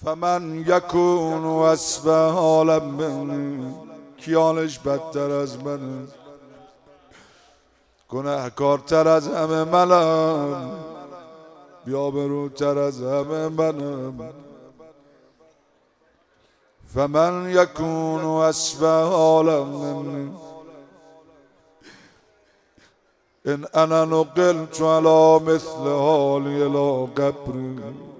فمن یکون وصف حالم منی، کیانش بدتر از منه، گناهکارتر از همه منم، بیابروتر از همه منم. فمن یکون وصف حالم منی، ان انا نقلت على مثل حالی لا قبر.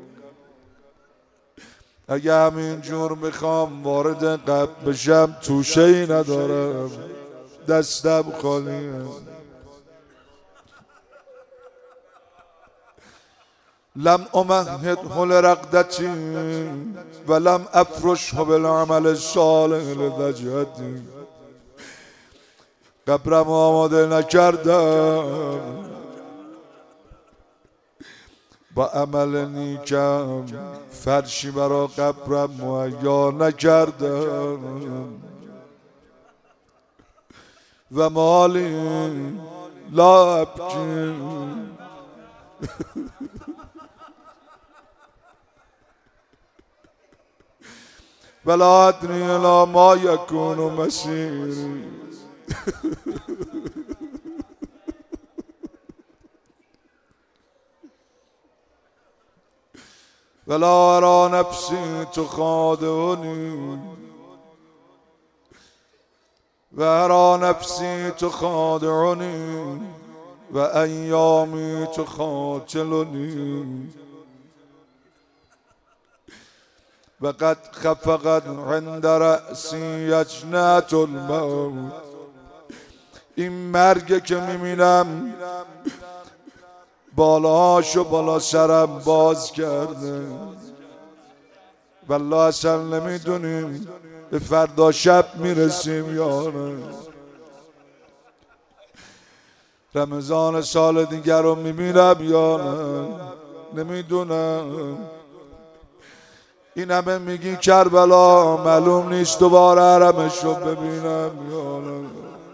اگه همینجور میخوام وارد قبر بشم توشه‌ای ندارم، دستم خالیه. لم امهده لرقدتی ولم افرشه بالعمل الصالح لوجهتی. قبرم آماده نکردم، با عمل نیکم فرشی برا قبرم مهیا نکردم. و مالی لا ابکی ولا ادری الی ما یکون مسیری. ولا ارى نفسی تخادعنی و ارى نفسی تخادعنی و ایامی تخاطلنی. و قد خفقت عند رأسی یجنة الموت. این مرگ که میبینم بالاهاشو بالا سرم باز کرده. والله اصلا نمیدونیم به فردا شب میرسیم یا نه. رمضان سال دیگر رو میبینم یا نه نمیدونم. این همه میگی کربلا، معلوم نیست دوباره حرمش رو ببینم یا نه.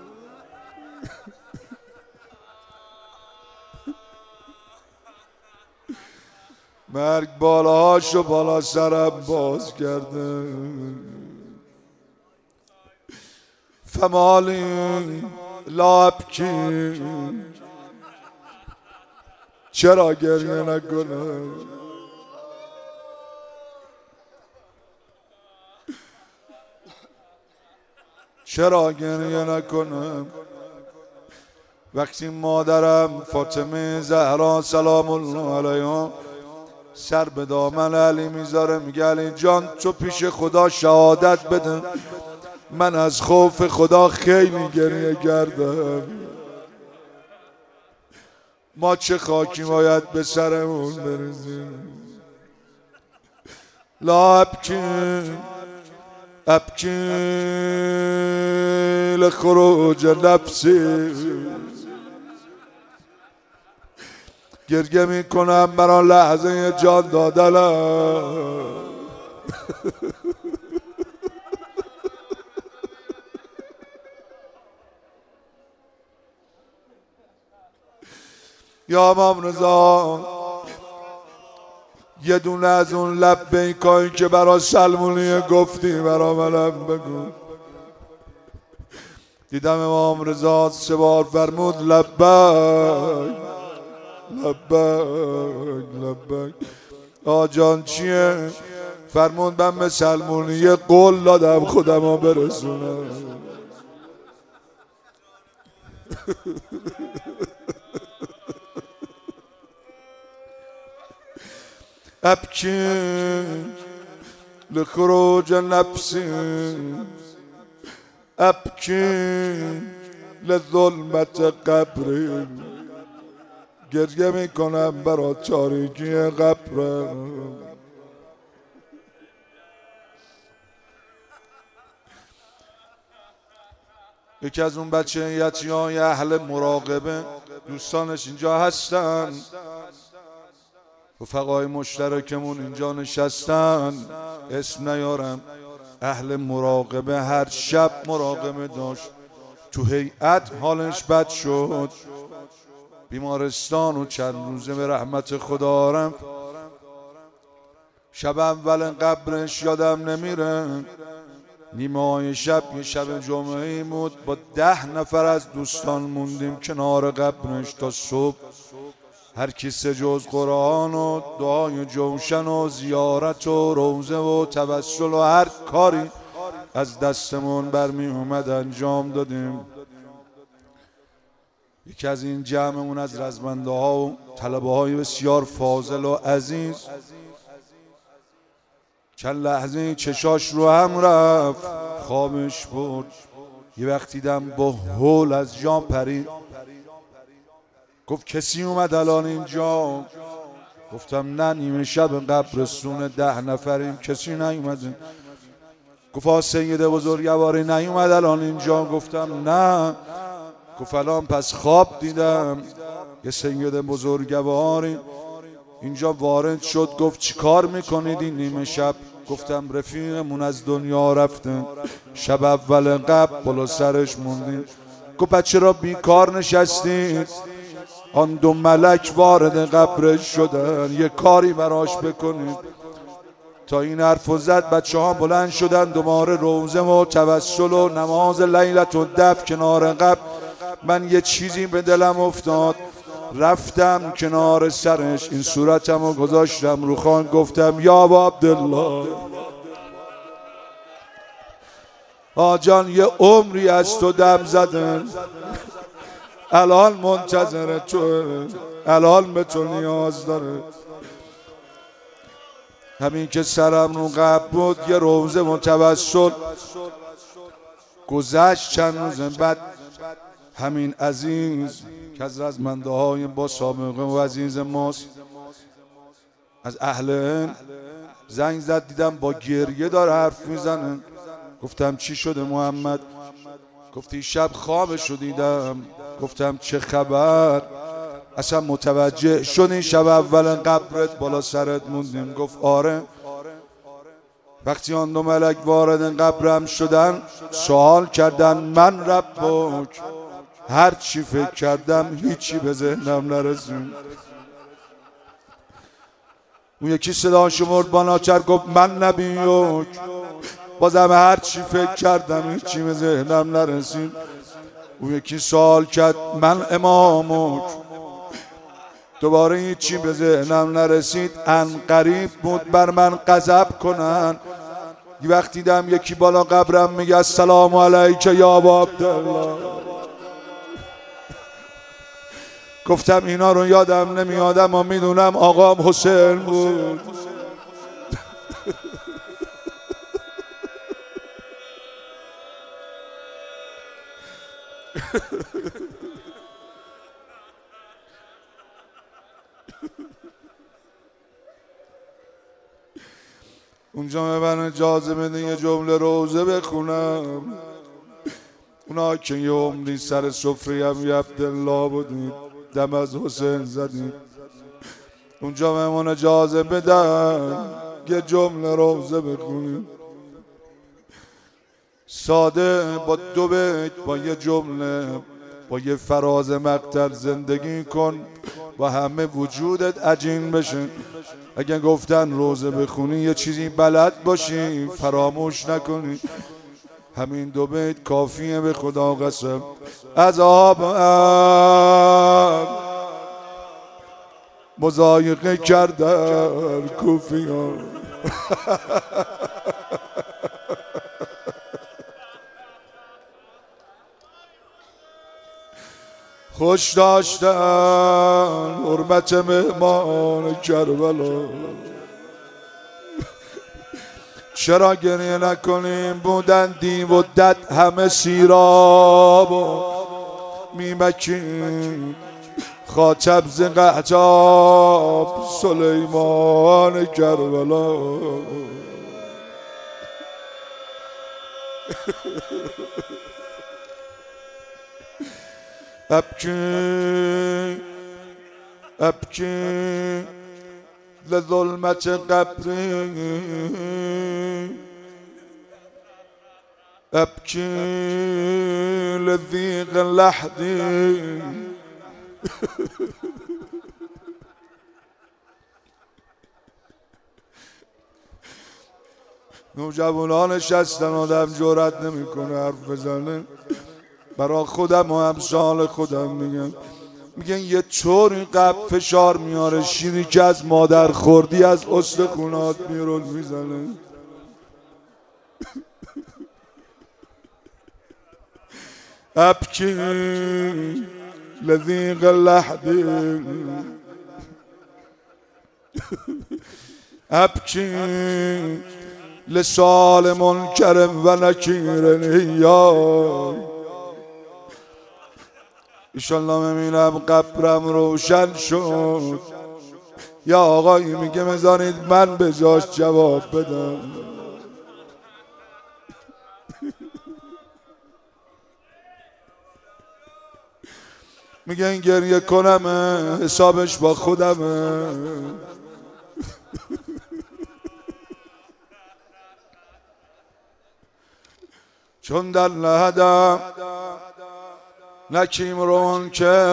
مرگ بالاهاشو بالا سرم باز کرده. فمالی لا ابکی، چرا گریه نکنم؟ چرا گریه نکنم؟ وقتی مادرم فاطمه زهرا سلام الله علیها سر به دامن علی میذاره، میگه علی جان تو پیش خدا شهادت بده، من از خوف خدا خیلی گریه کردم. ما چه خاکی باید به سرمون بریزیم؟ لا ابکی ابکی لخروج نفسی. گریه میکنم برای لحظه جان دادنم. یا امام رضا یه دونه از اون لبیکایی که برای سلمونیه گفتی برای منم بگو. دیدم امام رضا 3 بار فرمود لبیک لبیک لبیک. آجان چیه؟ فرمود من به سلمونیه قول دادم خودم رو برسونم. ابکی لخروج نفسی ابکی لظلمت قبری. گریه میکنم برای تاریکی قبرم. یکی از اون بچه یتیمای اهل مراقبه دوستانش اینجا هستن، رفقای مشترکمون اینجا نشستن، اسم نیارم. اهل مراقبه هر شب مراقبه داشت. تو هیئت حالش بد شد، بیمارستان و چند روزه به رحمت خدا رفت. شب اول قبرش یادم نمیره، نیمه های شب یه شب جمعه ای بود، با 10 نفر از دوستان موندیم کنار قبرش تا صبح. هر کی سه جز قرآن و دعای جوشن و زیارت و روزه و توسل و هر کاری از دستمون برمی اومد انجام دادیم. یکی از این جمعمون از رزمنده ها و طلبه های بسیار فاضل و عزیز چند لحظه چشاش رو هم رفت، خوابش بود. یه وقت دیدم با هول از جا پرید، گفت کسی اومد الان اینجا؟ گفتم نه، نیمه شب قبرستون 10 نفریم، کسی نیومده. گفت سید بزرگواری نیومد الان اینجا؟ گفتم نه. گفت الان پس خواب دیدم، یه سید بزرگواری اینجا وارد شد، گفت چی کار میکنید این نیمه شب؟ گفتم رفیقمون از دنیا رفته، شب اول قبل بالا سرش موندیم. گفت بچه را بیکار نشستید؟ آن 2 ملک وارد قبرش شدن، یه کاری براش بکنید. تا این حرفو زد بچه ها بلند شدن، دوباره روزه و توسل و نماز لیلت و دف کنار قبر. من یه چیزی به دلم افتاد، رفتم کنار سرش، این صورتم رو گذاشتم رو خوان، گفتم یا ابا عبدالله، آجان یه عمری از تو دم زدن، الان منتظر تو، الان به تو نیاز داره. همین که سرم رو قبر بود یه روزه و توسل گذشت. چند روز بعد همین عزیز که از رزمنده های با سابقه و عزیز ماست، از اهل علم، زنگ زد، دیدم با گریه داره حرف میزنه. گفتم چی شده محمد؟ گفتی شب خوابشو دیدم. گفتم چه خبر؟ اصلا متوجه شدی شب اول قبرت بالا سرت موندیم؟ گفت آره. وقتی آن 2 ملک وارد قبرم شدن سوال کردن من ربک، هر چی فکر کردم هیچی به ذهنم نرسید. اون یکی صداشو برد بالاتر، گفت من نبیک، بازم هر چی فکر کردم هیچی به ذهنم نرسید. اون یکی سوال کرد من امامک، دوباره هیچی به ذهنم نرسید. قریب بود بر من غضب کنن. یه وقت دیدم یکی بالا قبرم میگه السلام علیک یا ابا عبدالله. گفتم اینا رو یادم نمیاد، اما میدونم آقام حسین بود. اونجا به من اجازه بده یه جمله روزه بخونم. اونا که یه عمری سر سفره هم یه عبدالله بودید، دم از حسین زدید، اونجا به من اجازه بدن یه جمله روزه بخونیم، ساده با 2 بیت، با یه جمله، با یه فراز مقطع زندگی کن و همه وجودت عجین بشه. اگه گفتن روزه بخونی یه چیزی بلد باشی، فراموش نکنی. همین 2 بیت کافیه به خدا قسم. عذاب مضایقه کردن کوفیان، خوش داشتن حرمت مهمان کربلا. چرا گریه نکنیم؟ بودن دیو و دد همه سیراب و میمکین، خاطب ز قحطاب سلیمان کربلا. ابکی ابکی لظلمت قبری، ابکی لضیق لحدی. نوجوانان نشستن، آدم جرأت نمیکنه حرف بزنه. برا خودم و امثال خودم میگن یه طوری قبل فشار میاره، شیری که از مادر خوردی از استخونات بیرون میزنه. ابکی لذیق اللحدی ابکی لسال منکر و نکیر یا ایشالله میبینم قبرم روشن شد. یا آقایی میگه بذارید من به جاش جواب بدم. میگه این گریه کنم حسابش با خودمه. چون در لحدم نکیم رون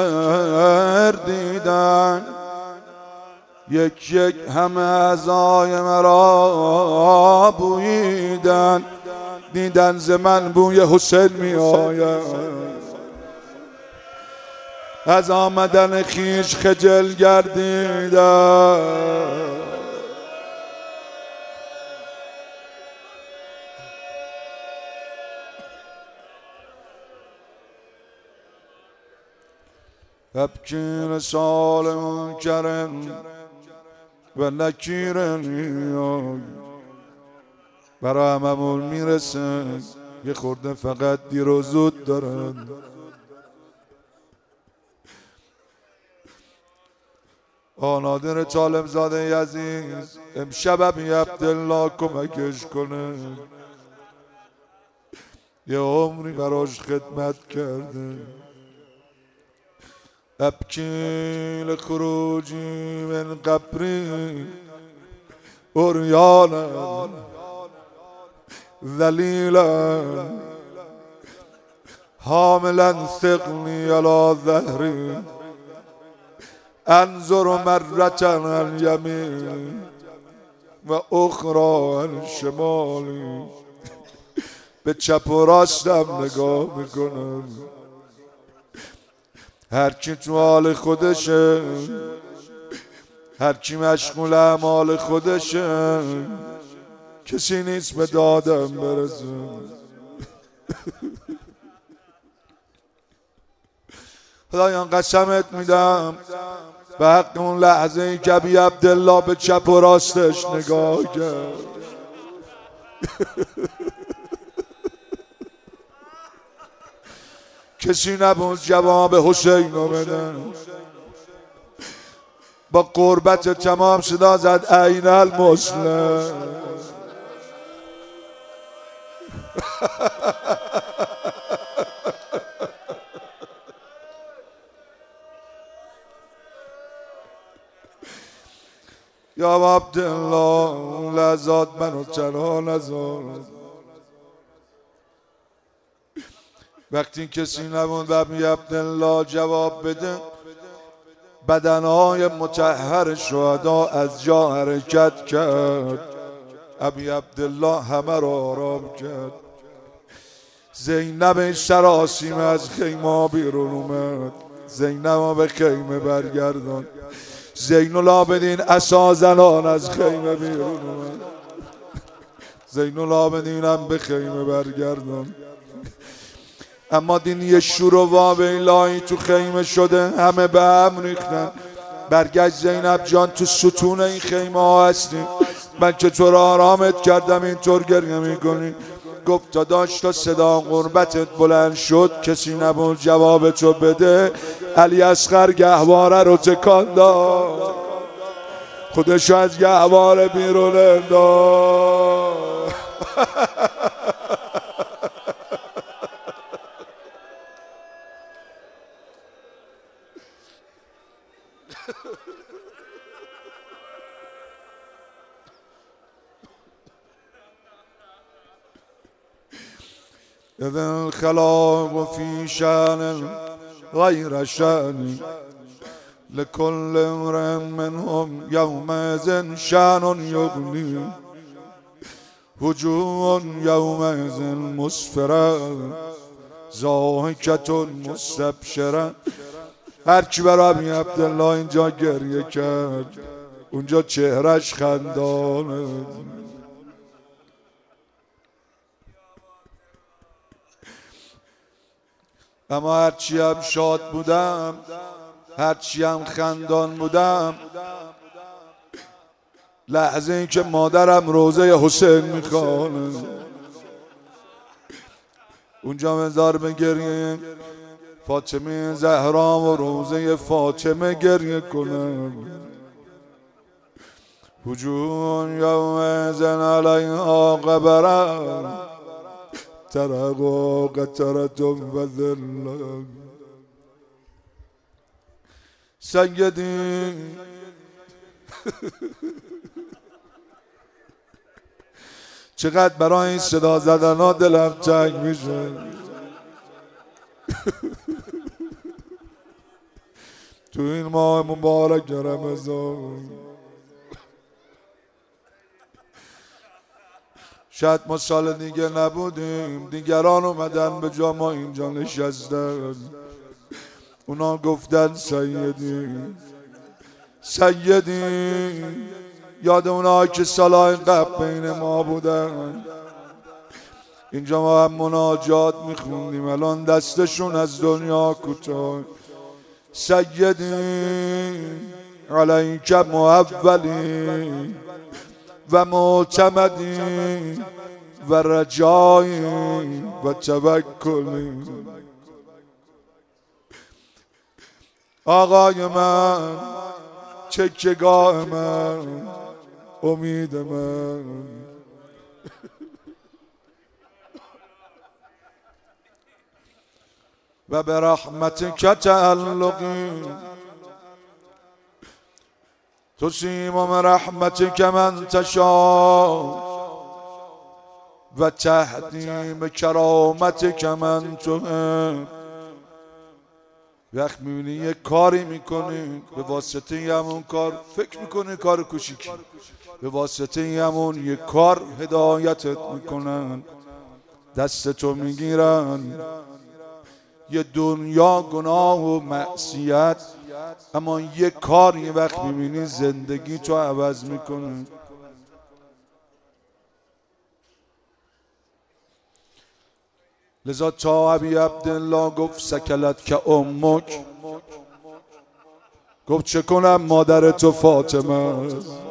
کردیدن، یک یک همه اعضای مرا بوییدن. دیدن ز من بوی حسین می آید، از آمدن خیش خجل گردیدن. ابکی لسال منکر و نکیر برای هممون میرسه، یه خورده فقط دیر و زود دارن. نادر طالب زاده عزیز امشب ابی عبدالله کمکش کنه، یه عمری براش خدمت کرده. ابکی لخروجی من قبری عریانا ذلیلا حاملا ثقلی علی ظهری انظر مرة عن یمین و اخرى عن شمالی. به چپ و راستم نگاه میکنم، هرکی تو حال خودشه، هرکی مشغول اعمال خودشه، کسی نیست به دادم برسه. خدایان قسمت میدم به حق اون لحظه ای که ابی عبدالله به چپ و راستش نگاه کرد. کسی نبود جواب حسین رو بدن. با قربت تمام صدا زد عین المسلم. یا عبدالله لحظات منو تنها نذار. وقتی کسی نبود ابی عبدالله جواب بده، بدنهای مطهر شهدا از جا حرکت کرد. ابی عبدالله همه را آرام کرد. زینب سراسیمه از خیمه بیرون اومد. زینب به خیمه برگردان. زین العابدین عصا زنان از خیمه بیرون اومد. زین العابدین هم به خیمه برگردان. اما دین یه شور و واویلایی تو خیمه شده، همه به هم ریختن. برگشت زینب جان تو ستون این خیمه ها هستیم، من که تو را آرامت کردم اینطور گریه میکنی. گفت داداش تا صدا قربتت بلند شد کسی نبود جواب تو بده. علی اصغر گهواره رو تکان داد، خودشو از گهواره بیرون انداخت. إذ الخلاق في شأن غير شأن لكل امرئ منهم يومئذ شأن يغني وجوه یومئذ مسفره ضاحکة مستبشره. هر کی برای ابی عبدالله اینجا گریه کرد اونجا چهرش خندانه. اما هرچی هم شاد بودم، هرچی هم خندان بودم، لحظه این که مادرم روزه حسین میخوانه اونجا مزار به گریه فاطمه زهرا و روزه فاطمه گریه کنم. وجوه یومئذ علیها غبره ترقا قطرة و ذله. سیدی چقدر برای این صدا زدن ها دلم تنگ میشه. تو این ماه مبارک رمضان شاید ما سال دیگه نبودیم، دیگران اومدن به جا ما اینجا نشستن، اونا گفتن سیدی سیدی. یاد اونایی که سالهای قبل بین ما بودن اینجا ما هم مناجات میخوندیم، الان دستشون از دنیا کوتاه. سیدی علیک معولی و معتمدی و رجایی و توکلی. آقای من، چکگاه من، امید من. و به رحمتک تعلقی تسیم من رحمتک من تشاء و تهدیم کرامتک من تحب. وقت میبینی یه کاری میکنی به واسطه همون کار فکر میکنی کار کوچیکی، به واسطه همون یه کار هدایتت میکنن، دستتو میگیرن. یه دنیا گناه و معصیت، اما یه کار یه وقت میبینی زندگی تو عوض میکنه. لذا تا ابی عبدالله گفت سکلت که امک، گفت چه کنم مادر تو فاطمه.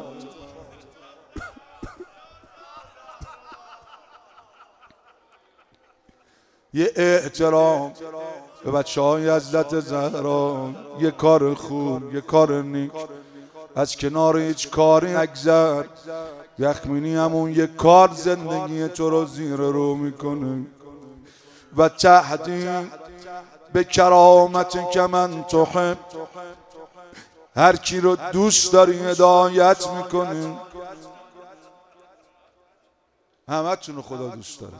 یه احترام به بچه های حضرت زهرا، یه کار خوب، یه کار نیک، از کنار هیچ کاری نگذر. یخمینی همون یه کار زندگی تو رو زیر رو میکنه. و تهدیم به کرامت که من تحب، هر کی رو دوست داری هدایت میکنی. همه تونو خدا دوست داره.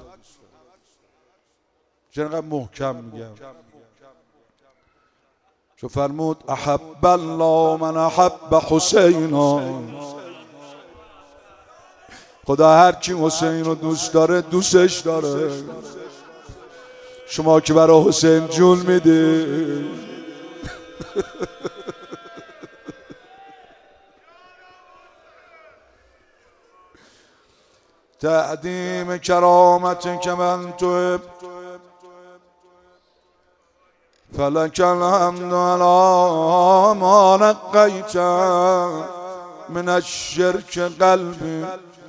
چرا محکم میگم؟ چو فرمود احب الله من احب حسینا، خدا هر کی حسین رو دوست داره دوستش داره. شما که برای حسین جون میدی تعدیم کرامت که من تحب فلک الحمد علی ما نقیت من الشرک قلبی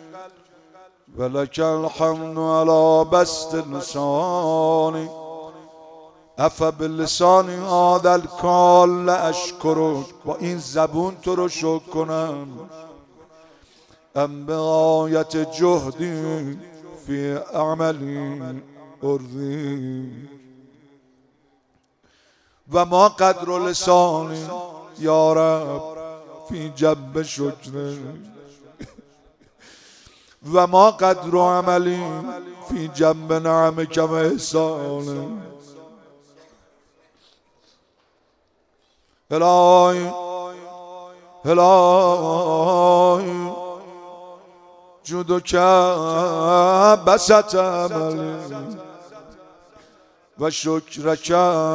ولک الحمد علی بسط لسانی افا باللسانی هذا الکال اشکرک. با این زبون تو رو شکر کنم. ام بغایت جهدی فی عملی ارضی و ما قدر لسانی یا رب فی جنب شکر و ما قدر عملی فی جنب نعمک و احسان. الهی الهی جودك بسط عملي وشكرك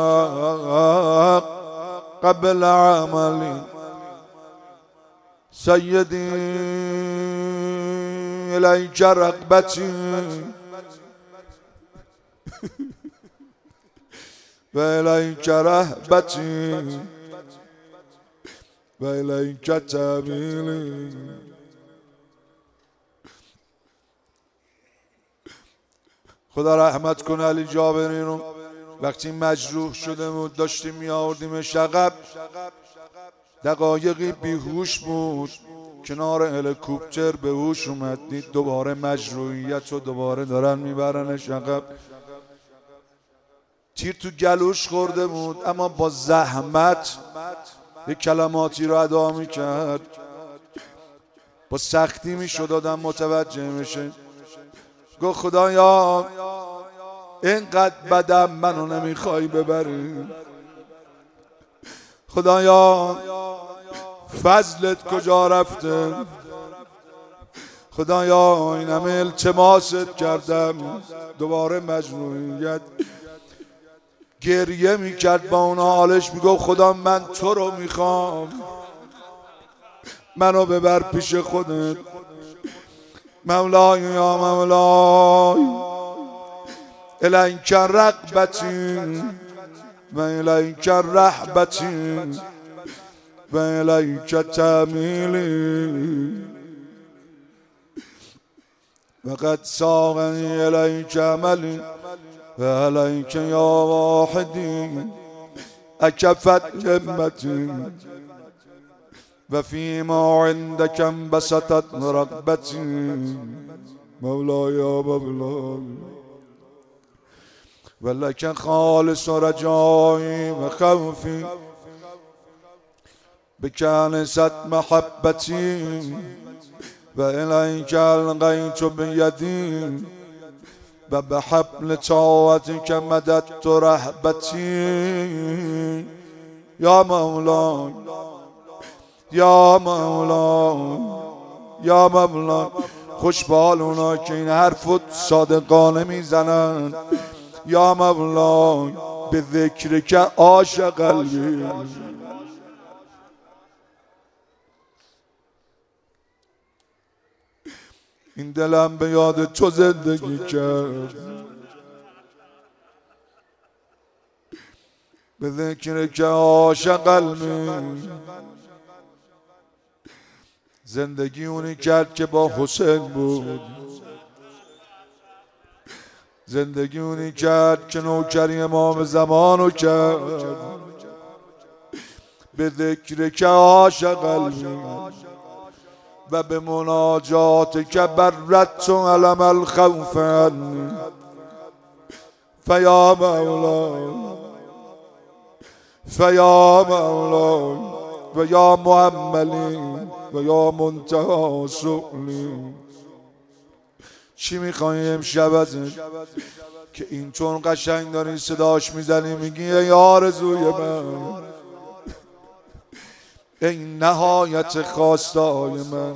قبل عملي سيدي إليك رغبتي وإليك رهبتي وإليك تميلي. خدا رحمت کنه علی جابری رو. وقتی مجروح شده بود داشتیم میآوردیمش عقب، دقایقی بیهوش بود، کنار هلیکوپتر به هوش اومد، دید دوباره مجروحیت رو دوباره دارن میبرنش عقب. تیر تو گلوش خورده بود اما با زحمت یک کلماتی رو ادا میکرد، با سختی میشد آدم متوجه میشه. گفت خدایا اینقدر بدم منو نمیخوای ببری، خدایا فضلت کجا رفته، خدایا این همه التماست کردم دوباره مجروحیت. گریه میکرد با اون حالش، میگفت خدا من تو رو میخوام، منو ببر پیش خودت. مولای یا مولای الیک رغبتی و الیک رهبتی و الیک تمیلی و قد ساقنی الیک عملی و الیک یا واحدی اکفت همتی و فیما عندک انبسطت رغبتی. مولاي يا مولاي ولك خالص رجائي وخوفي بك انست محبتي وإليك ألقيت بيدي وبحبل طاعتك مددت رهبتي. يا مولاي یا مولا یا مولا. خوش به حال اونا که این حرفو صادقانه میزنن. یا مولا به ذکر که عاشق قلبی. این دلم به یاد تو زندگی کرد، به ذکر که عاشق قلبی. زندگی اونی کرد که با حسین بود، زندگی اونی کرد که نوکری امام زمانو کرد، به ذکر که عاشق قلبی و به مناجات که برت و علم الخوف عنی. فیا مولا فیا مولا و یا معملی و یا منتهی سؤلی. چی میخوایی امشب ازش که اینطور قشنگ داری صداش میزنی میگی ای آرزوی من، ای نهایت خواستای من.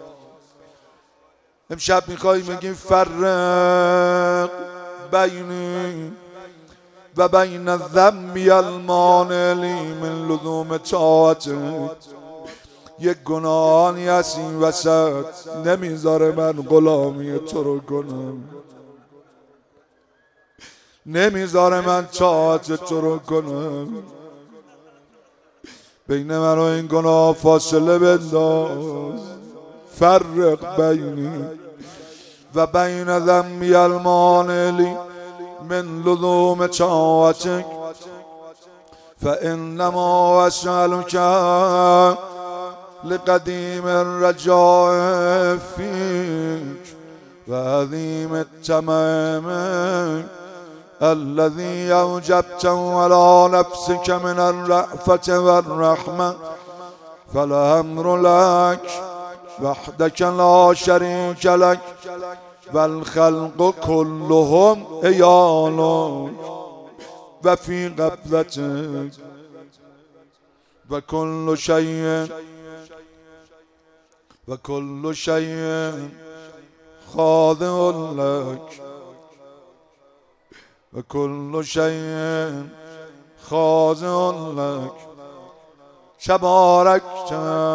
امشب میخوایی میگی فرق بینی و بین الذنب المانع لی من لزوم طاعتک. یک گناهانی هست این وسط نمیذاره من غلامی تو رو کنم، نمیذاره من طاعت تو رو کنم. بین من و این گناه فاصله بنداز. فرق بینی و بین ذنبی المانع لی من لزوم طاعتک فانما اسألک لقدیم الرجاء فیک و عظیم التمام الذي اوجبته على نفسك من الرأفة والرحمة فالأمر لك وحدك لا شريك لك والخلق كلهم عيالك وفي قبضتك وكل شيء خاضع لك وكل شيء خاضع لك تباركت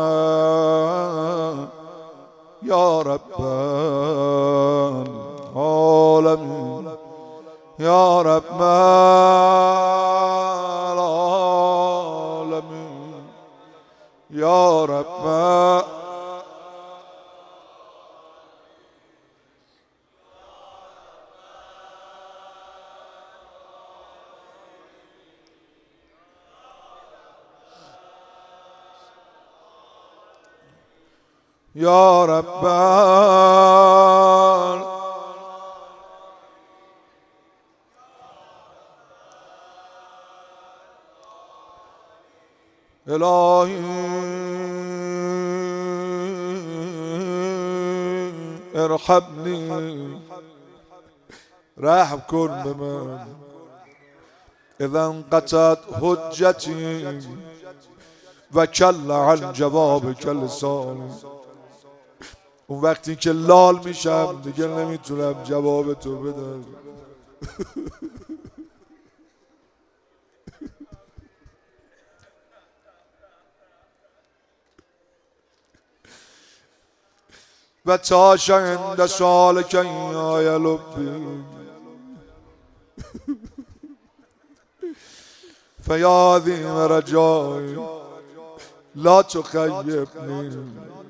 يا رب العالمين يا رب العالمين يا رب يا رب الهی ارحمني رحم کن به من اذا انقطعت حجتی و کل عن جوابک لسانی اون وقتی که لال میشم دیگه نمیتونم جواب تو بدم و تاش عند سؤالك يا لبي فيا عظيم رجائي لا تخيبني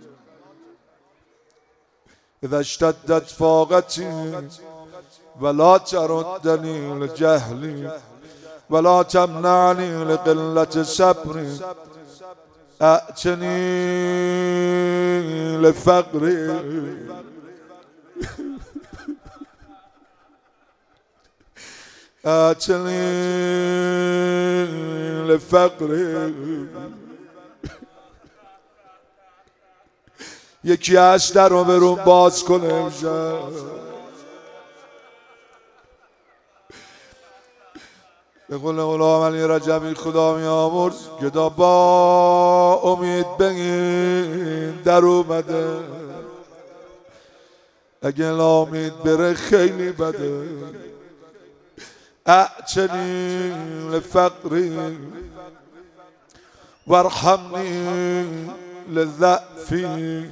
إذا اشتدت فاقتي ولا تردني لجهلي ولا تمنعني لقلة صبري أأتني لفقري أأتني لفقري یکی از در رو برون باز کنه امشب به قول مولا علی رجبی خدا میامرز گدا با امید بگین در اومده اگه امید بره خیلی بده اعتنی لفقری وارحمنی للضعفی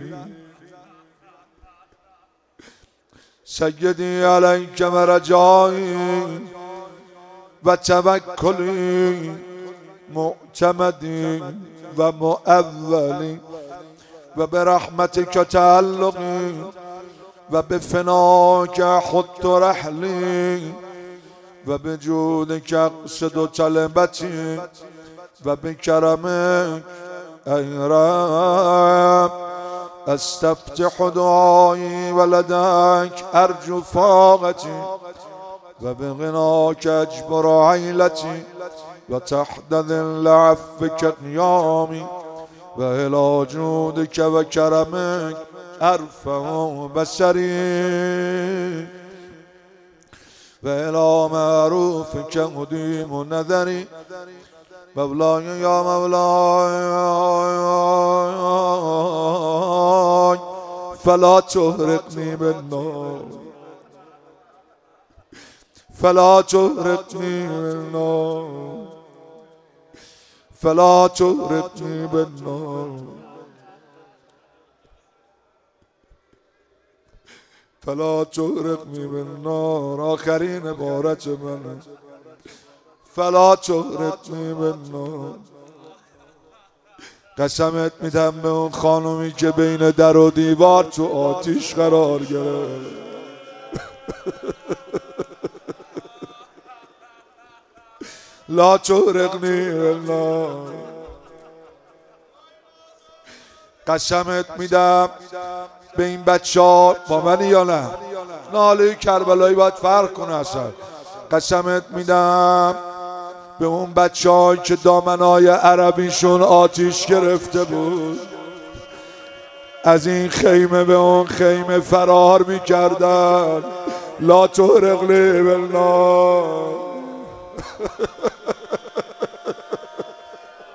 سیدی علیک رجایی و توکلی معتمدی و معولی و برحمتک تعلقی و بفناک حط رحلی و بجودک اقصد طلبتی و بکرمک ای رب استفتح دعایی ولدک ارجو فاقتی و بغناک اجبر عیلتی و تحت ذل عفوک قیامی و الی جودک و کرمک ارفع بصری و الی معروفک مدیم نظری مولاي يا مولاي فلا تغرقني بالنار فلا تغرقني بالنار فلا تغرقني بالنار فلا تغرقني بالنار آخرین عبارت منه فلا تغرقنی بالنار قسمت میدم به اون خانومی که بین در و دیوار تو آتیش قرار گرفت لا تغرقنی بالنار قسمت میدم به این بچه ها با منی یا نه ناله کربلایی باید فرق کنه اصلا قسمت میدم به اون بچه‌هایی که دامنای عربیشون آتیش گرفته بود از این خیمه به اون خیمه فرار میکردن لا تغرقنی بالنار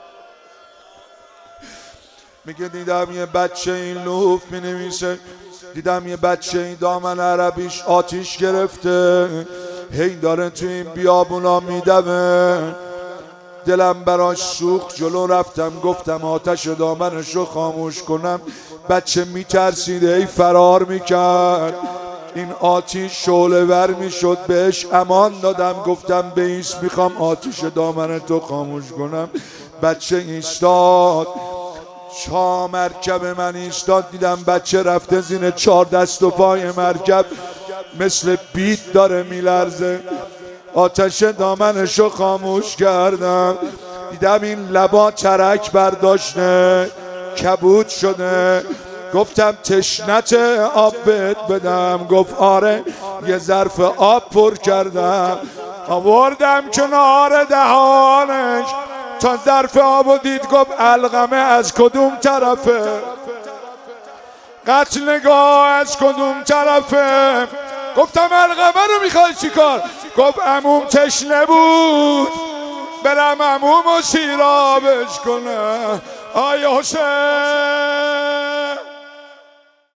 میگه دیدم یه بچه این لوف مینویسه دیدم یه بچه این دامن عربیش آتیش گرفته، هی داره تو این بیابونا میدوه. دلم براش سوخت، جلو رفتم گفتم آتش دامنشو خاموش کنم. بچه میترسید، هی فرار میکرد. این آتیش شعله ور میشد، بهش امان دادم گفتم بیس، میخوام آتش دامن تو خاموش کنم. بچه ایستاد، چا مرکب من ایستاد، دیدم بچه رفته زیر 4 دست و پای مرکب مثل بیت داره میلرزه. آتش دامنشو خاموش کردم، دیدم این لبا چرک برداشته، کبود شده. گفتم تشنت آب بهت بدم؟ گفت آره. یه ظرف آب پر کردم، آوردم کنار دهانش تا ظرف آبو دید. گفت علقمه از کدوم طرفه؟ قتلگاه از کدوم طرفه؟ گفتم علقمه رو میخوای چیکار؟ گفت عموم تشنه بود، برم عمومو سیرابش کنه. آی حسین